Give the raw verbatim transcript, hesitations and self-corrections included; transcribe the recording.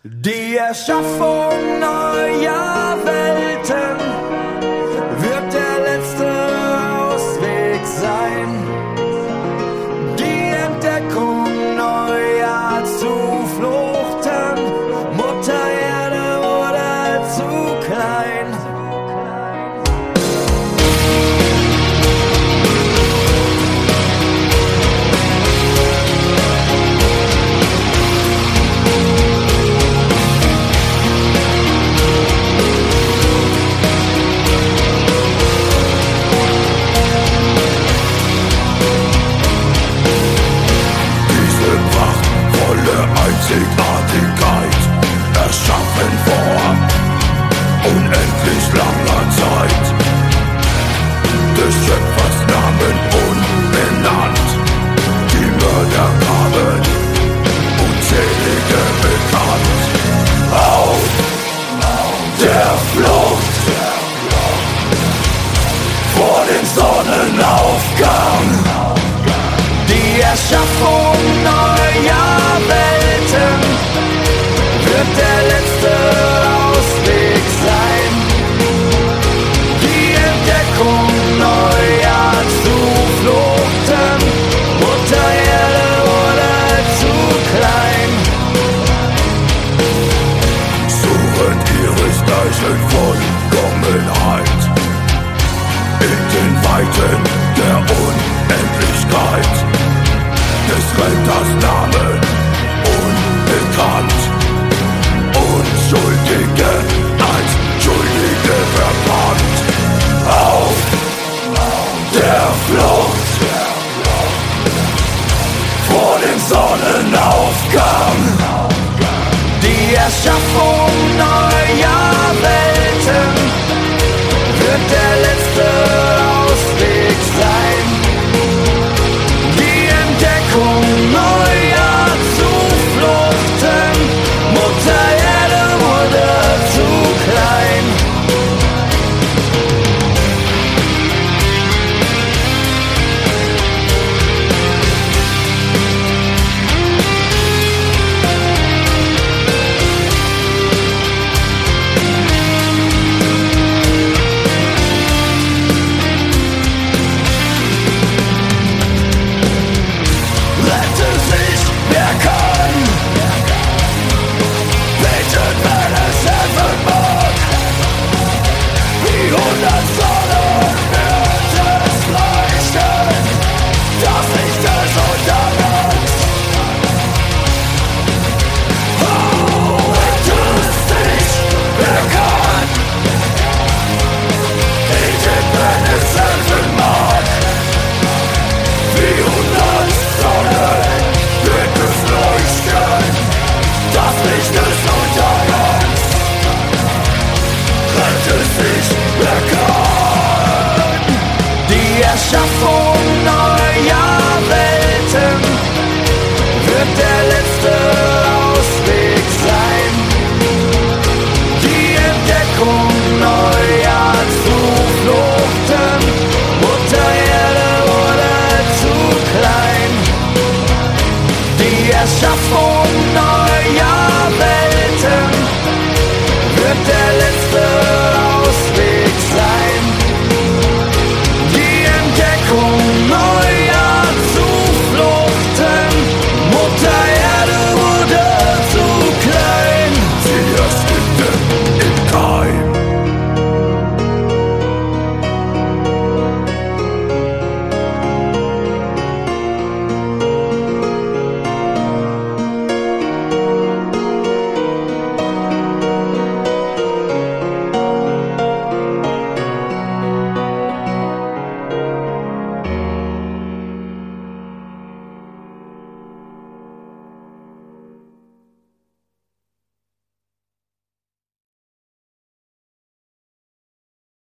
Die Erschaffung neuer Welten wird der letzte Ausweg sein. Die Entdeckung neuer Zufluchten, Mutter Erde wurde zu klein. Einzigartigkeit erschaffen vor unendlich langer Zeit. Des Schöpfers Namen unbenannt, die Mörder kamen, unzählige bekannt. Auf der Flucht vor dem Sonnenaufgang, die Erschaffung neuer Welten wird der letzte Ausweg sein. Die Entdeckung neuer Zufluchten, Mutter Erde wurde zu klein. Suchend ihresgleichen Vollkommenheit in den Weiten der Unendlichkeit. Des Retters Namen unbekannt, Unschuldige als Schuldige verbannt. Auf der Flucht vor dem Sonnenaufgang, die Erschaffung neuer Welten wird der letzte